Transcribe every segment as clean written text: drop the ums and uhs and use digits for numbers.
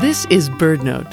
This is BirdNote.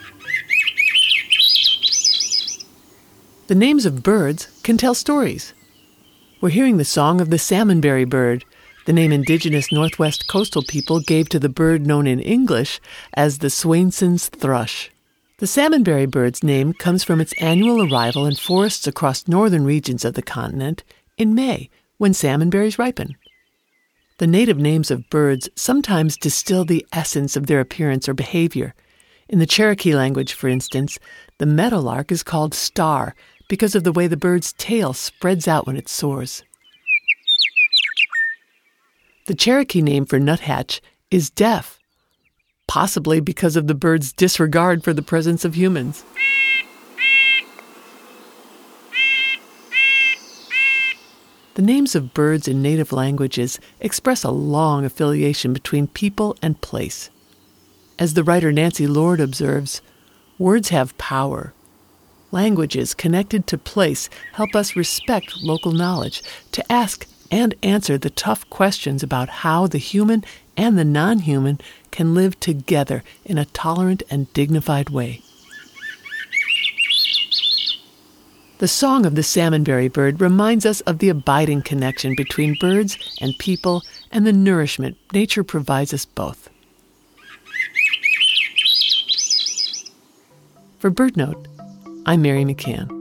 The names of birds can tell stories. We're hearing the song of the salmonberry bird, the name indigenous Northwest coastal people gave to the bird known in English as the Swainson's thrush. The salmonberry bird's name comes from its annual arrival in forests across northern regions of the continent in May, when salmonberries ripen. The native names of birds sometimes distill the essence of their appearance or behavior. In the Cherokee language, for instance, the meadowlark is called star because of the way the bird's tail spreads out when it soars. The Cherokee name for nuthatch is deaf, possibly because of the bird's disregard for the presence of humans. The names of birds in native languages express a long affiliation between people and place. As the writer Nancy Lord observes, words have power. Languages connected to place help us respect local knowledge, to ask and answer the tough questions about how the human and the non-human can live together in a tolerant and dignified way. The song of the salmonberry bird reminds us of the abiding connection between birds and people and the nourishment nature provides us both. For BirdNote, I'm Mary McCann.